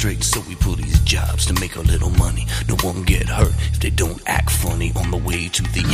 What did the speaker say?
straight, so we pull these jobs to make a little money. No one get hurt if they don't act funny on the way to the